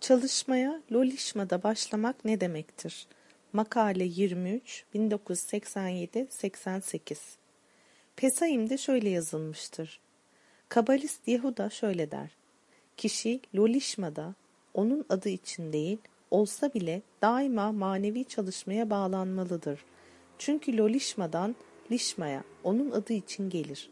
Çalışmaya Lolişma'da başlamak ne demektir? Makale 23, 1987-88. Pesayim'de şöyle yazılmıştır. Kabalist Yehuda şöyle der. Kişi Lolişma'da, onun adı için değil, olsa bile daima manevi çalışmaya bağlanmalıdır. Çünkü Lolişma'dan Lişma'ya, onun adı için gelir.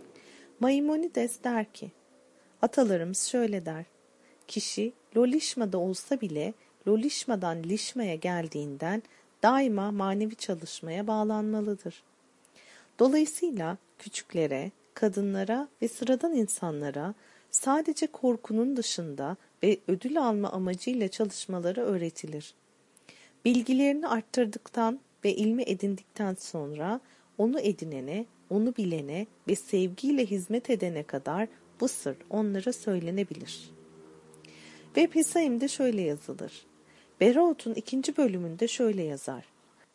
Maimonides der ki, atalarımız şöyle der. Kişi Lolişma'da olsa bile Lolişma'dan Lişma'ya geldiğinden daima manevi çalışmaya bağlanmalıdır. Dolayısıyla küçüklere, kadınlara ve sıradan insanlara sadece korkunun dışında ve ödül alma amacıyla çalışmaları öğretilir. Bilgilerini arttırdıktan ve ilmi edindikten sonra onu edinene, onu bilene ve sevgiyle hizmet edene kadar bu sır onlara söylenebilir. Ve Pesayim'de şöyle yazılır. Berout'un 2. bölümünde şöyle yazar.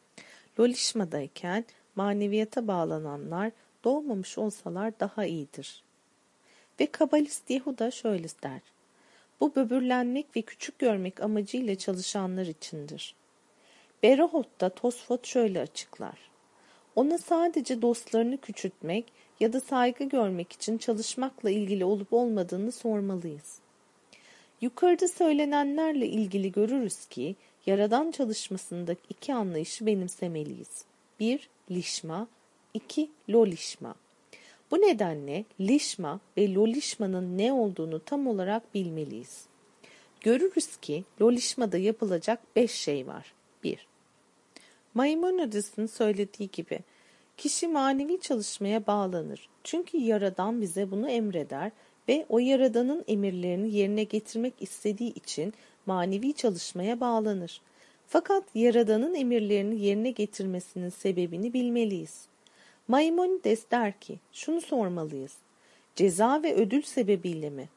Lolişma'dayken maneviyata bağlananlar doğmamış olsalar daha iyidir. Ve Kabalist Yehuda şöyle der. Bu böbürlenmek ve küçük görmek amacıyla çalışanlar içindir. Berout'ta Tosfot şöyle açıklar. Ona sadece dostlarını küçültmek ya da saygı görmek için çalışmakla ilgili olup olmadığını sormalıyız. Yukarıda söylenenlerle ilgili görürüz ki, Yaradan çalışmasındaki iki anlayışı benimsemeliyiz. 1. Lişma, 2. Lolişma. Bu nedenle Lişma ve Lolişma'nın ne olduğunu tam olarak bilmeliyiz. Görürüz ki Lolişma'da yapılacak 5 şey var. 1. Maimonides'in söylediği gibi, kişi manevi çalışmaya bağlanır. Çünkü Yaradan bize bunu emreder ve o Yaradan'ın emirlerini yerine getirmek istediği için manevi çalışmaya bağlanır. Fakat Yaradan'ın emirlerini yerine getirmesinin sebebini bilmeliyiz. Maimonides der ki, şunu sormalıyız. Ceza ve ödül sebebiyle mi?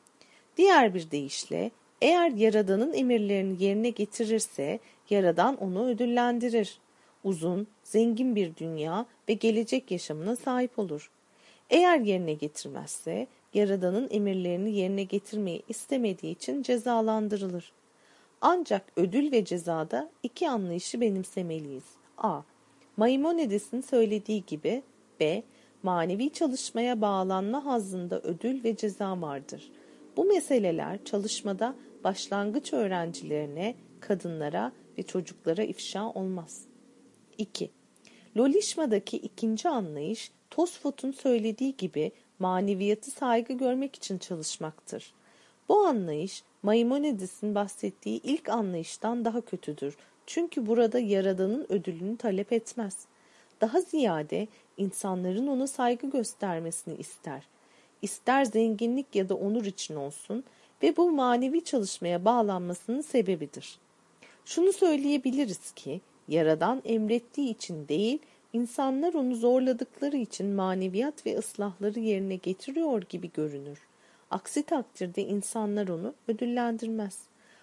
Diğer bir deyişle, eğer Yaradan'ın emirlerini yerine getirirse, Yaradan onu ödüllendirir. Uzun, zengin bir dünya ve gelecek yaşamına sahip olur. Eğer yerine getirmezse, Yaradan'ın emirlerini yerine getirmeyi istemediği için cezalandırılır. Ancak ödül ve cezada iki anlayışı benimsemeliyiz. A. Maimonides'in söylediği gibi. B. Manevi çalışmaya bağlanma hazzında ödül ve ceza vardır. Bu meseleler çalışmada başlangıç öğrencilerine, kadınlara ve çocuklara ifşa olmaz. 2. Lolişma'daki ikinci anlayış, Tosfot'un söylediği gibi maneviyatı saygı görmek için çalışmaktır. Bu anlayış, Maimonides'in bahsettiği ilk anlayıştan daha kötüdür. Çünkü burada Yaradan'ın ödülünü talep etmez. Daha ziyade insanların ona saygı göstermesini ister. İster zenginlik ya da onur için olsun ve bu manevi çalışmaya bağlanmasının sebebidir. Şunu söyleyebiliriz ki, Yaradan emrettiği için değil, insanlar onu zorladıkları için maneviyat ve ıslahları yerine getiriyor gibi görünür. Aksi takdirde insanlar onu ödüllendirmez.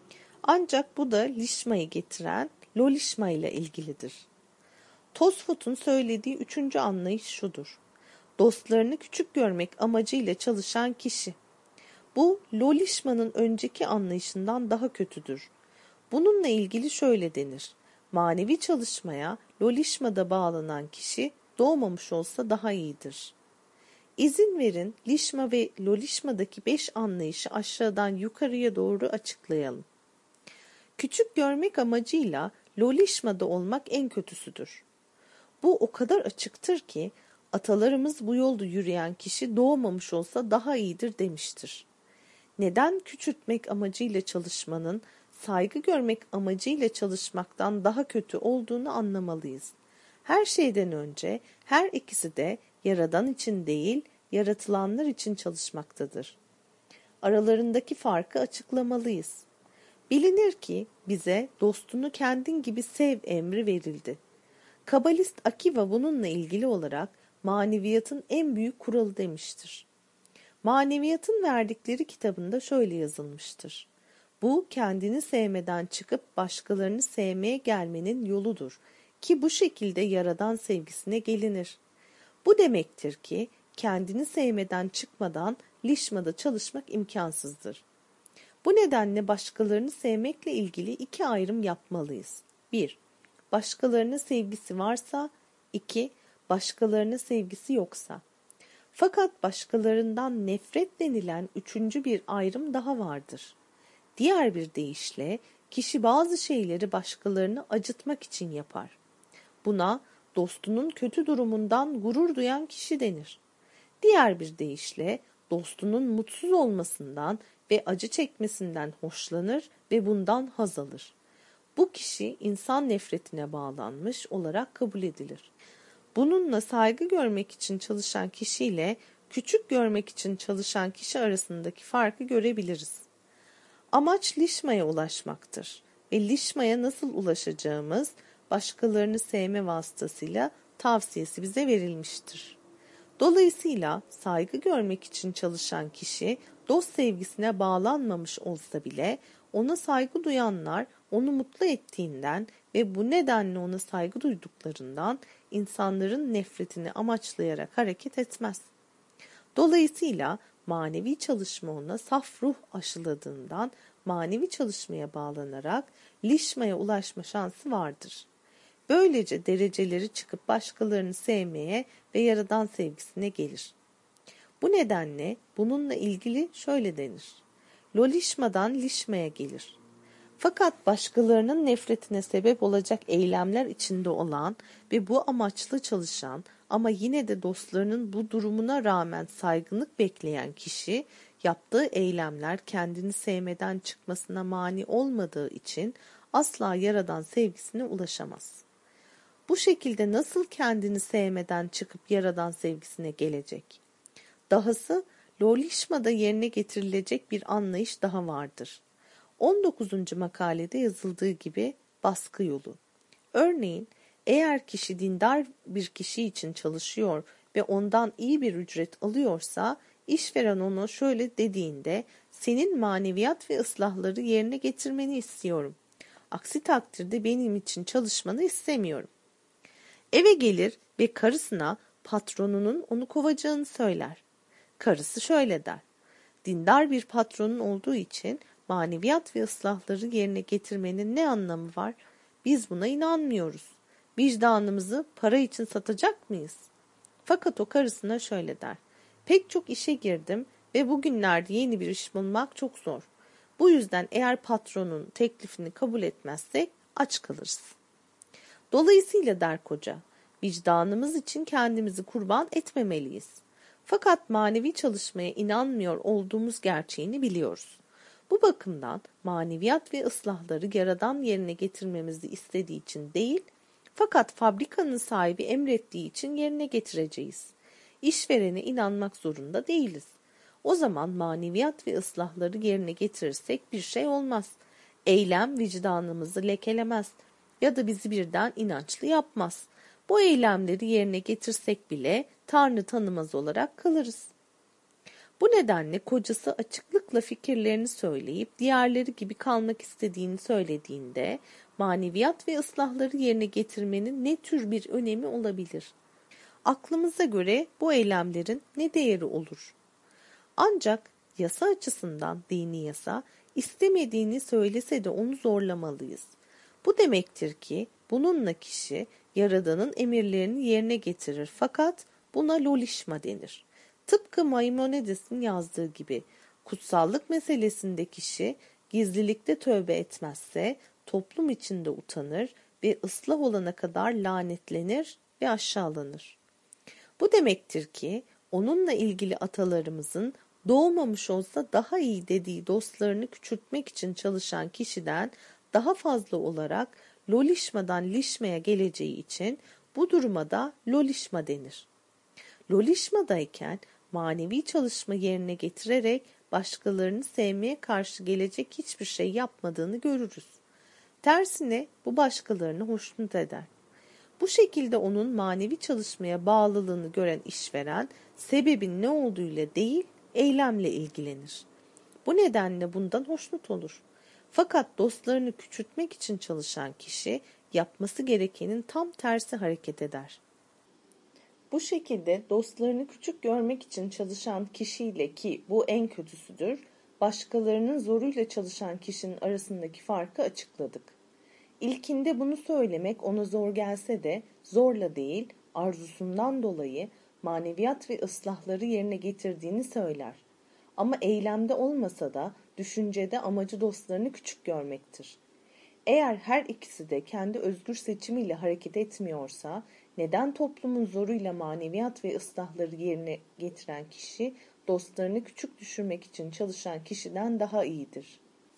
Ancak bu da Lişma'yı getiren Lolişma ile ilgilidir. Tosfot'un söylediği 3. anlayış şudur. Dostlarını küçük görmek amacıyla çalışan kişi. Bu Lolişma'nın önceki anlayışından daha kötüdür. Bununla ilgili şöyle denir. Manevi çalışmaya Lolişma'da bağlanan kişi doğmamış olsa daha iyidir. İzin verin Lişma ve Lolişma'daki 5 anlayışı aşağıdan yukarıya doğru açıklayalım. Küçük görmek amacıyla Lolişma'da olmak en kötüsüdür. Bu o kadar açıktır ki atalarımız bu yolda yürüyen kişi doğmamış olsa daha iyidir demiştir. Neden küçültmek amacıyla çalışmanın saygı görmek amacıyla çalışmaktan daha kötü olduğunu anlamalıyız. Her şeyden önce her ikisi de Yaradan için değil, yaratılanlar için çalışmaktadır. Aralarındaki farkı açıklamalıyız. Bilinir ki bize dostunu kendin gibi sev emri verildi. Kabalist Akiva bununla ilgili olarak maneviyatın en büyük kuralı demiştir. Maneviyatın verdikleri kitabında şöyle yazılmıştır. Bu kendini sevmeden çıkıp başkalarını sevmeye gelmenin yoludur ki bu şekilde Yaradan sevgisine gelinir. Bu demektir ki kendini sevmeden çıkmadan Lişma'da çalışmak imkansızdır. Bu nedenle başkalarını sevmekle ilgili iki ayrım yapmalıyız. 1. Başkalarına sevgisi varsa, 2. Başkalarına sevgisi yoksa. Fakat başkalarından nefret denilen üçüncü bir ayrım daha vardır. Diğer bir deyişle kişi bazı şeyleri başkalarını acıtmak için yapar. Buna dostunun kötü durumundan gurur duyan kişi denir. Diğer bir deyişle dostunun mutsuz olmasından ve acı çekmesinden hoşlanır ve bundan haz alır. Bu kişi insan nefretine bağlanmış olarak kabul edilir. Bununla saygı görmek için çalışan kişiyle küçük görmek için çalışan kişi arasındaki farkı görebiliriz. Amaç Lişma'ya ulaşmaktır ve Lişma'ya nasıl ulaşacağımız başkalarını sevme vasıtasıyla tavsiyesi bize verilmiştir. Dolayısıyla saygı görmek için çalışan kişi dost sevgisine bağlanmamış olsa bile ona saygı duyanlar onu mutlu ettiğinden ve bu nedenle ona saygı duyduklarından insanların nefretini amaçlayarak hareket etmez. Dolayısıyla manevi çalışma ona saf ruh aşıladığından manevi çalışmaya bağlanarak Lişma'ya ulaşma şansı vardır. Böylece dereceleri çıkıp başkalarını sevmeye ve Yaradan sevgisine gelir. Bu nedenle bununla ilgili şöyle denir. Lolişmadan Lişma'ya gelir. Fakat başkalarının nefretine sebep olacak eylemler içinde olan ve bu amaçlı çalışan ama yine de dostlarının bu durumuna rağmen saygınlık bekleyen kişi yaptığı eylemler kendini sevmeden çıkmasına mani olmadığı için asla Yaradan sevgisine ulaşamaz. Bu şekilde nasıl kendini sevmeden çıkıp Yaradan sevgisine gelecek? Dahası Lolişma'da yerine getirilecek bir anlayış daha vardır. 19. makalede yazıldığı gibi baskı yolu. Örneğin eğer kişi dindar bir kişi için çalışıyor ve ondan iyi bir ücret alıyorsa işveren ona şöyle dediğinde senin maneviyat ve ıslahları yerine getirmeni istiyorum. Aksi takdirde benim için çalışmanı istemiyorum. Eve gelir ve karısına patronunun onu kovacağını söyler. Karısı şöyle der. Dindar bir patronun olduğu için maneviyat ve ıslahları yerine getirmenin ne anlamı var? Biz buna inanmıyoruz. Vicdanımızı para için satacak mıyız? Fakat o karısına şöyle der. Pek çok işe girdim ve bugünlerde yeni bir iş bulmak çok zor. Bu yüzden eğer patronun teklifini kabul etmezsek aç kalırız. Dolayısıyla der koca, vicdanımız için kendimizi kurban etmemeliyiz. Fakat manevi çalışmaya inanmıyor olduğumuz gerçeğini biliyoruz. Bu bakımdan maneviyat ve ıslahları Yaradan yerine getirmemizi istediği için değil, fakat fabrikanın sahibi emrettiği için yerine getireceğiz. İşverene inanmak zorunda değiliz. O zaman maneviyat ve ıslahları yerine getirirsek bir şey olmaz. Eylem vicdanımızı lekelemez ya da bizi birden inançlı yapmaz. Bu eylemleri yerine getirsek bile Tanrı tanımaz olarak kalırız. Bu nedenle kocası açıklıkla fikirlerini söyleyip diğerleri gibi kalmak istediğini söylediğinde maneviyat ve ıslahları yerine getirmenin ne tür bir önemi olabilir? Aklımıza göre bu eylemlerin ne değeri olur? Ancak yasa açısından dini yasa istemediğini söylese de onu zorlamalıyız. Bu demektir ki bununla kişi Yaradan'ın emirlerini yerine getirir fakat buna lolişma denir. Tıpkı Maimonides'in yazdığı gibi kutsallık meselesinde kişi gizlilikte tövbe etmezse toplum içinde utanır ve ıslah olana kadar lanetlenir ve aşağılanır. Bu demektir ki onunla ilgili atalarımızın doğmamış olsa daha iyi dediği dostlarını küçültmek için çalışan kişiden daha fazla olarak lolişmadan lişmeye geleceği için bu duruma da lolişma denir. Lolişmadayken manevi çalışma yerine getirerek başkalarını sevmeye karşı gelecek hiçbir şey yapmadığını görürüz. Tersine bu başkalarını hoşnut eder. Bu şekilde onun manevi çalışmaya bağlılığını gören işveren sebebin ne olduğuyla değil eylemle ilgilenir. Bu nedenle bundan hoşnut olur. Fakat dostlarını küçültmek için çalışan kişi yapması gerekenin tam tersi hareket eder. Bu şekilde dostlarını küçük görmek için çalışan kişiyle ki bu en kötüsüdür, başkalarının zoruyla çalışan kişinin arasındaki farkı açıkladık. İlkinde bunu söylemek ona zor gelse de zorla değil, arzusundan dolayı maneviyat ve ıslahları yerine getirdiğini söyler. Ama eylemde olmasa da düşüncede amacı dostlarını küçük görmektir. Eğer her ikisi de kendi özgür seçimiyle hareket etmiyorsa, neden toplumun zoruyla maneviyat ve ıslahları yerine getiren kişi, dostlarını küçük düşürmek için çalışan kişiden daha iyidir?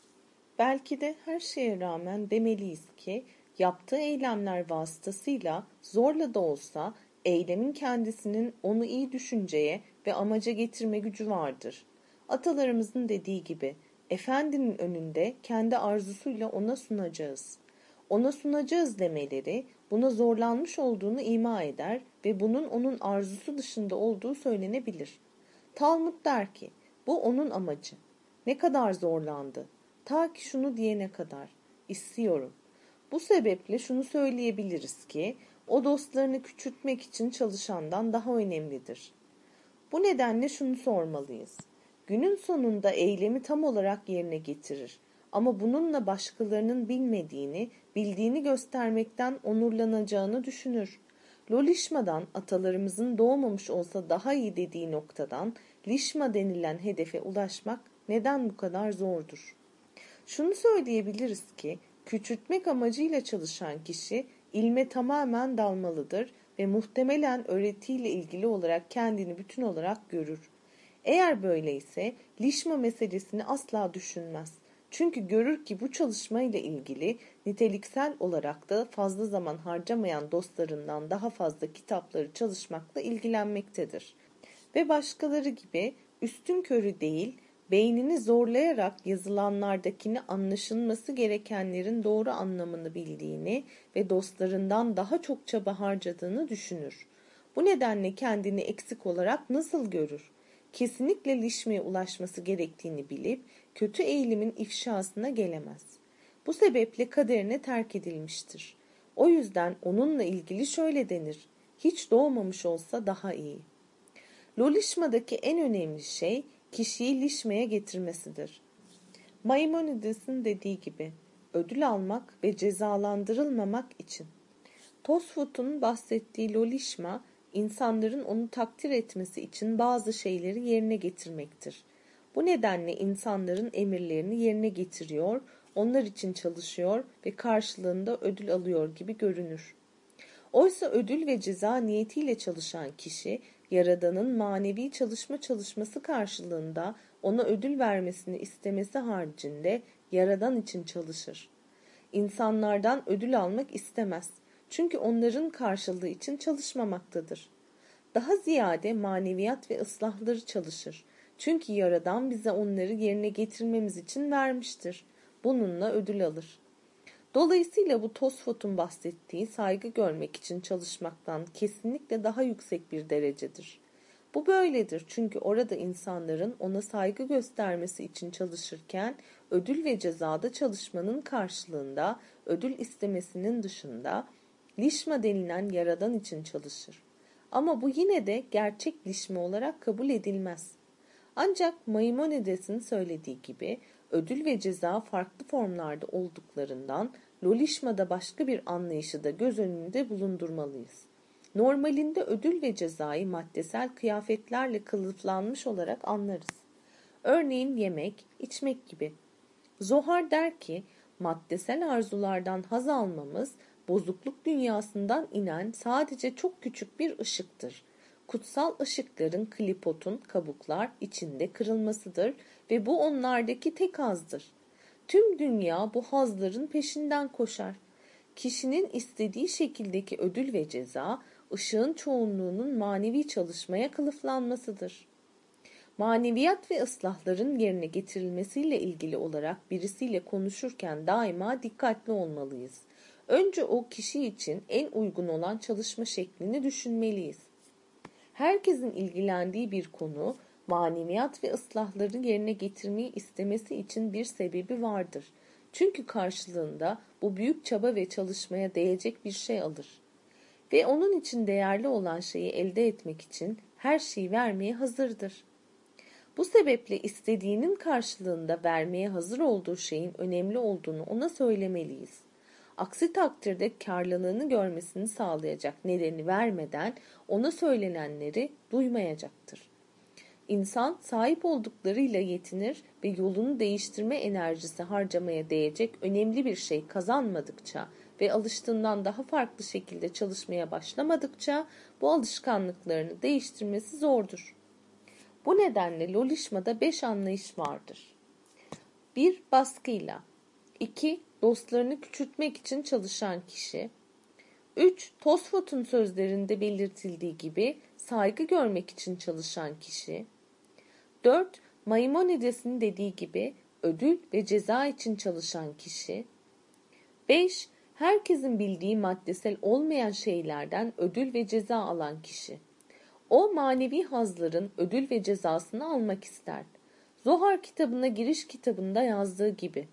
Belki de her şeye rağmen demeliyiz ki, yaptığı eylemler vasıtasıyla zorla da olsa eylemin kendisinin onu iyi düşünceye ve amaca getirme gücü vardır. Atalarımızın dediği gibi, efendinin önünde kendi arzusuyla ona sunacağız. Ona sunacağız demeleri, buna zorlanmış olduğunu ima eder ve bunun onun arzusu dışında olduğu söylenebilir. Talmud der ki, bu onun amacı. Ne kadar zorlandı. Ta ki şunu diyene kadar, istiyorum. Bu sebeple şunu söyleyebiliriz ki, o dostlarını küçültmek için çalışandan daha önemlidir. Bu nedenle şunu sormalıyız. Günün sonunda eylemi tam olarak yerine getirir. Ama bununla başkalarının bilmediğini, bildiğini göstermekten onurlanacağını düşünür. Lolişma'dan atalarımızın doğmamış olsa daha iyi dediği noktadan lişma denilen hedefe ulaşmak neden bu kadar zordur? Şunu söyleyebiliriz ki, küçültmek amacıyla çalışan kişi ilme tamamen dalmalıdır ve muhtemelen öğretiyle ilgili olarak kendini bütün olarak görür. Eğer böyleyse lişma meselesini asla düşünmez. Çünkü görür ki bu çalışmayla ilgili niteliksel olarak da fazla zaman harcamayan dostlarından daha fazla kitapları çalışmakla ilgilenmektedir. Ve başkaları gibi üstünkörü değil, beynini zorlayarak yazılanlardakini anlaşılması gerekenlerin doğru anlamını bildiğini ve dostlarından daha çok çaba harcadığını düşünür. Bu nedenle kendini eksik olarak nasıl görür? Kesinlikle lişmeye ulaşması gerektiğini bilip kötü eğilimin ifşasına gelemez. Bu sebeple kaderine terk edilmiştir. O yüzden onunla ilgili şöyle denir: hiç doğmamış olsa daha iyi. Lolişmadaki en önemli şey kişiyi lişmeye getirmesidir. Maimonides'in dediği gibi, ödül almak ve cezalandırılmamak için. Tosfot'un bahsettiği lolişma, insanların onu takdir etmesi için bazı şeyleri yerine getirmektir. Bu nedenle insanların emirlerini yerine getiriyor, onlar için çalışıyor ve karşılığında ödül alıyor gibi görünür. Oysa ödül ve ceza niyetiyle çalışan kişi, Yaradan'ın manevi çalışması karşılığında ona ödül vermesini istemesi haricinde Yaradan için çalışır. İnsanlardan ödül almak istemez. Çünkü onların karşılığı için çalışmamaktadır. Daha ziyade maneviyat ve ıslahları çalışır. Çünkü Yaradan bize onları yerine getirmemiz için vermiştir. Bununla ödül alır. Dolayısıyla bu Tosfot'un bahsettiği saygı görmek için çalışmaktan kesinlikle daha yüksek bir derecedir. Bu böyledir çünkü orada insanların ona saygı göstermesi için çalışırken ödül ve cezada çalışmanın karşılığında ödül istemesinin dışında lişma denilen yaradan için çalışır. Ama bu yine de gerçek lişma olarak kabul edilmez. Ancak Maimonides'in söylediği gibi ödül ve ceza farklı formlarda olduklarından lolişmada başka bir anlayışı da göz önünde bulundurmalıyız. Normalinde ödül ve cezayı maddesel kıyafetlerle kılıflanmış olarak anlarız. Örneğin yemek, içmek gibi. Zohar der ki, maddesel arzulardan haz almamız, bozukluk dünyasından inen sadece çok küçük bir ışıktır. Kutsal ışıkların klipotun kabuklar içinde kırılmasıdır ve bu onlardaki tek hazdır. Tüm dünya bu hazların peşinden koşar. Kişinin istediği şekildeki ödül ve ceza, ışığın çoğunluğunun manevi çalışmaya kılıflanmasıdır. Maneviyat ve ıslahların yerine getirilmesiyle ilgili olarak birisiyle konuşurken daima dikkatli olmalıyız. Önce o kişi için en uygun olan çalışma şeklini düşünmeliyiz. Herkesin ilgilendiği bir konu, maneviyat ve ıslahları yerine getirmeyi istemesi için bir sebebi vardır. Çünkü karşılığında bu büyük çaba ve çalışmaya değecek bir şey alır. Ve onun için değerli olan şeyi elde etmek için her şeyi vermeye hazırdır. Bu sebeple istediğinin karşılığında vermeye hazır olduğu şeyin önemli olduğunu ona söylemeliyiz. Aksi takdirde karlılığını görmesini sağlayacak nedeni vermeden ona söylenenleri duymayacaktır. İnsan sahip olduklarıyla yetinir ve yolunu değiştirme enerjisi harcamaya değecek önemli bir şey kazanmadıkça ve alıştığından daha farklı şekilde çalışmaya başlamadıkça bu alışkanlıklarını değiştirmesi zordur. Bu nedenle Lolişma'da 5 anlayış vardır. 1. Baskıyla. 2. Dostlarını küçültmek için çalışan kişi. 3. Tosfot'un sözlerinde belirtildiği gibi saygı görmek için çalışan kişi. 4. Maimonides'in dediği gibi ödül ve ceza için çalışan kişi. 5. Herkesin bildiği maddesel olmayan şeylerden ödül ve ceza alan kişi. O manevi hazların ödül ve cezasını almak ister. Zohar kitabına giriş kitabında yazdığı gibi.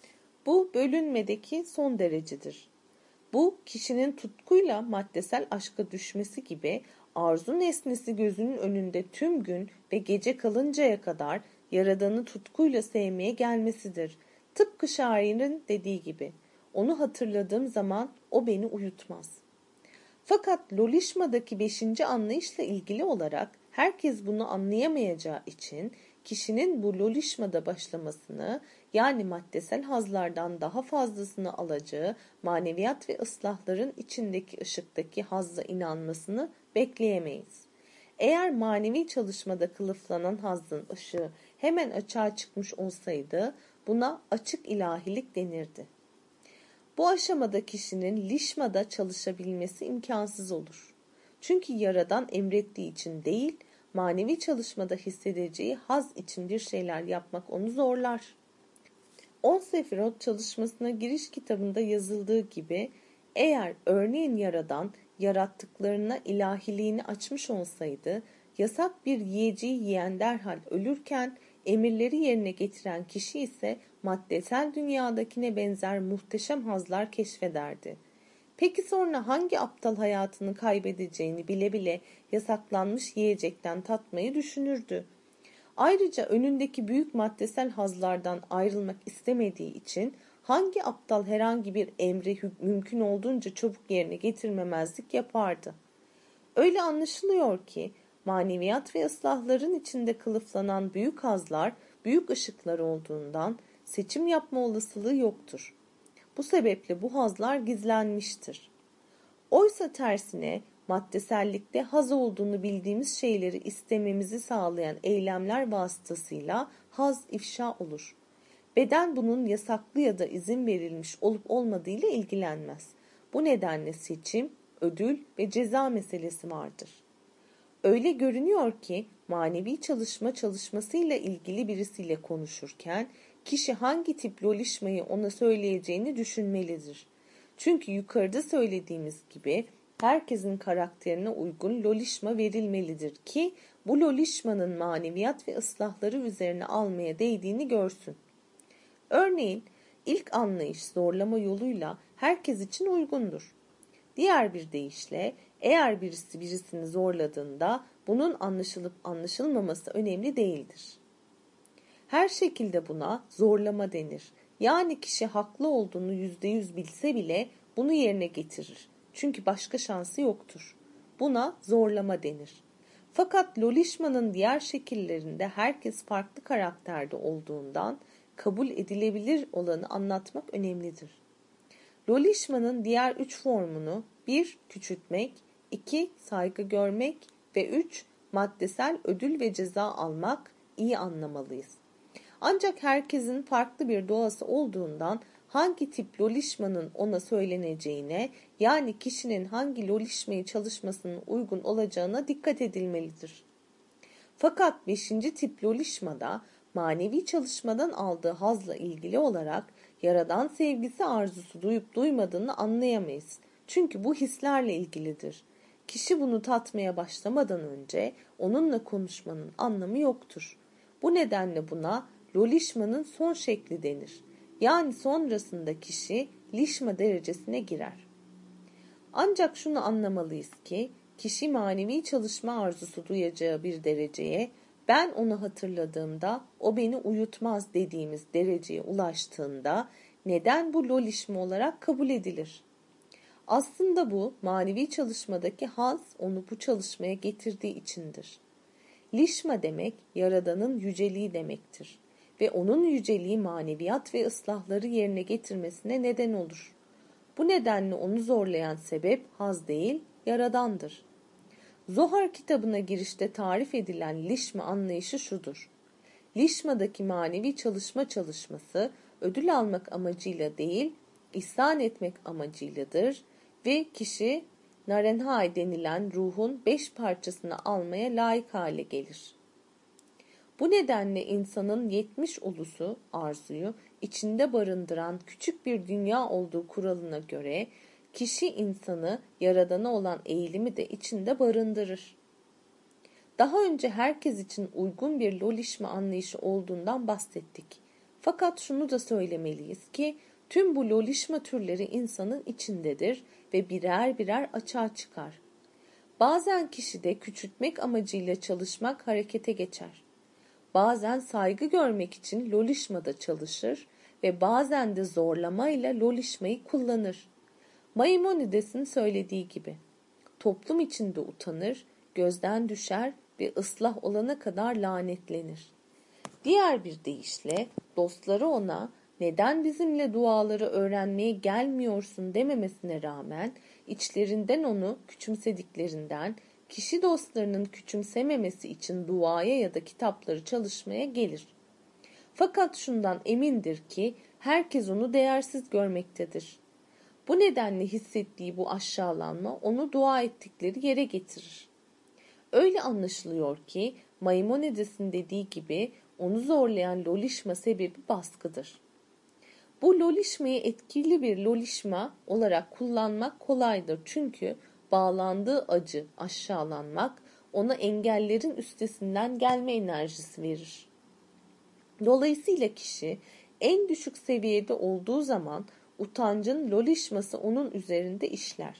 Bu bölünmedeki son derecedir. Bu kişinin tutkuyla maddesel aşka düşmesi gibi arzu nesnesi gözünün önünde tüm gün ve gece kalıncaya kadar Yaradan'ı tutkuyla sevmeye gelmesidir. Tıpkı şairin dediği gibi, onu hatırladığım zaman o beni uyutmaz. Fakat Lolişma'daki 5. anlayışla ilgili olarak herkes bunu anlayamayacağı için kişinin bu Lolişma'da başlamasını, yani maddesel hazlardan daha fazlasını alacağı maneviyat ve ıslahların içindeki ışıktaki hazza inanmasını bekleyemeyiz. Eğer manevi çalışmada kılıflanan hazzın ışığı hemen açığa çıkmış olsaydı buna açık ilahilik denirdi. Bu aşamada kişinin lişmada çalışabilmesi imkansız olur. Çünkü Yaradan emrettiği için değil, manevi çalışmada hissedeceği haz için bir şeyler yapmak onu zorlar. 10 Sefirot çalışmasına giriş kitabında yazıldığı gibi, eğer örneğin Yaradan yarattıklarına ilahiliğini açmış olsaydı, yasak bir yiyeceği yiyen derhal ölürken, emirleri yerine getiren kişi ise maddesel dünyadakine benzer muhteşem hazlar keşfederdi. Peki sonra hangi aptal hayatını kaybedeceğini bile bile yasaklanmış yiyecekten tatmayı düşünürdü? Ayrıca önündeki büyük maddesel hazlardan ayrılmak istemediği için hangi aptal herhangi bir emri mümkün olduğunca çabuk yerine getirmemezlik yapardı? Öyle anlaşılıyor ki maneviyat ve ıslahların içinde kılıflanan büyük hazlar, büyük ışıklar olduğundan seçim yapma olasılığı yoktur. Bu sebeple bu hazlar gizlenmiştir. Oysa tersine maddesellikte haz olduğunu bildiğimiz şeyleri istememizi sağlayan eylemler vasıtasıyla haz ifşa olur. Beden bunun yasaklı ya da izin verilmiş olup olmadığıyla ilgilenmez. Bu nedenle seçim, ödül ve ceza meselesi vardır. Öyle görünüyor ki manevi çalışmasıyla ilgili birisiyle konuşurken kişi hangi tip lolişmayı ona söyleyeceğini düşünmelidir. Çünkü yukarıda söylediğimiz gibi herkesin karakterine uygun lolişma verilmelidir ki bu lolişmanın maneviyat ve ıslahları üzerine almaya değdiğini görsün. Örneğin ilk anlayış zorlama yoluyla herkes için uygundur. Diğer bir deyişle eğer birisi birisini zorladığında bunun anlaşılıp anlaşılmaması önemli değildir. Her şekilde buna zorlama denir. Yani kişi haklı olduğunu %100 bilse bile bunu yerine getirir. Çünkü başka şansı yoktur. Buna zorlama denir. Fakat Lolişma'nın diğer şekillerinde herkes farklı karakterde olduğundan kabul edilebilir olanı anlatmak önemlidir. Lolişma'nın diğer 3 formunu 1. Küçültmek, 2. Saygı görmek ve 3. Maddesel ödül ve ceza almak iyi anlamalıyız. Ancak herkesin farklı bir doğası olduğundan hangi tip lolişmanın ona söyleneceğine, yani kişinin hangi lolişmayı çalışmasının uygun olacağına dikkat edilmelidir. Fakat 5. tip lolişmada manevi çalışmadan aldığı hazla ilgili olarak Yaradan sevgisi arzusu duyup duymadığını anlayamayız. Çünkü bu hislerle ilgilidir. Kişi bunu tatmaya başlamadan önce onunla konuşmanın anlamı yoktur. Bu nedenle buna lolişmanın son şekli denir. Yani sonrasında kişi lişma derecesine girer. Ancak şunu anlamalıyız ki kişi manevi çalışma arzusu duyacağı bir dereceye Ben onu hatırladığımda, o beni uyutmaz dediğimiz dereceye ulaştığında neden bu lolişme olarak kabul edilir? Aslında bu manevi çalışmadaki haz onu bu çalışmaya getirdiği içindir. Lişma demek Yaradan'ın yüceliği demektir ve onun yüceliği maneviyat ve ıslahları yerine getirmesine neden olur. Bu nedenle onu zorlayan sebep haz değil, Yaradan'dır. Zohar kitabına girişte tarif edilen lişma anlayışı şudur. Lişmadaki manevi çalışması ödül almak amacıyla değil, ihsan etmek amacıyladır ve kişi Narenhai denilen ruhun 5 parçasını almaya layık hale gelir. Bu nedenle insanın 70 ulusu arzuyu içinde barındıran küçük bir dünya olduğu kuralına göre kişi insanı Yaradan'a olan eğilimi de içinde barındırır. Daha önce herkes için uygun bir lolişme anlayışı olduğundan bahsettik. Fakat şunu da söylemeliyiz ki tüm bu lolişme türleri insanın içindedir ve birer birer açığa çıkar. Bazen kişide küçültmek amacıyla çalışmak harekete geçer. Bazen saygı görmek için lolişmada çalışır ve bazen de zorlamayla lolişmayı kullanır. Maimonides'in söylediği gibi, toplum içinde utanır, gözden düşer ve ıslah olana kadar lanetlenir. Diğer bir deyişle dostları ona neden bizimle duaları öğrenmeye gelmiyorsun dememesine rağmen içlerinden onu küçümsediklerinden kişi dostlarının küçümsememesi için duaya ya da kitapları çalışmaya gelir. Fakat şundan emindir ki herkes onu değersiz görmektedir. Bu nedenle hissettiği bu aşağılanma onu dua ettikleri yere getirir. Öyle anlaşılıyor ki Maimonides'in dediği gibi onu zorlayan lolişma sebebi baskıdır. Bu lolişmayı etkili bir lolişma olarak kullanmak kolaydır çünkü bağlandığı acı, aşağılanmak ona engellerin üstesinden gelme enerjisi verir. Dolayısıyla kişi en düşük seviyede olduğu zaman utancın lolişması onun üzerinde işler.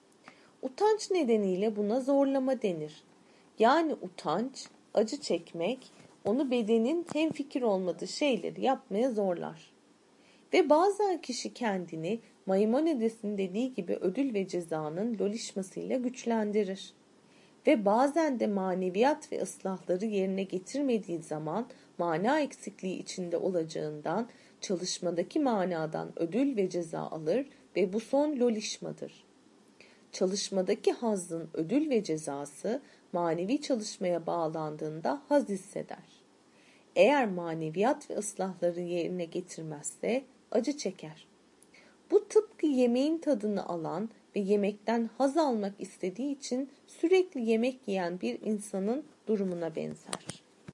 Utanç nedeniyle buna zorlama denir. Yani utanç, acı çekmek, onu bedenin hemfikir olmadığı şeyleri yapmaya zorlar. Ve bazen kişi kendini Maimonides'in dediği gibi ödül ve cezanın lolişmasıyla güçlendirir. Ve bazen de maneviyat ve ıslahları yerine getirmediği zaman mana eksikliği içinde olacağından çalışmadaki manadan ödül ve ceza alır ve bu son lolişmadır. Çalışmadaki hazzın ödül ve cezası manevi çalışmaya bağlandığında haz hisseder. Eğer maneviyat ve ıslahları yerine getirmezse acı çeker. Bu tıpkı yemeğin tadını alan ve yemekten haz almak istediği için sürekli yemek yiyen bir insanın durumuna benzer.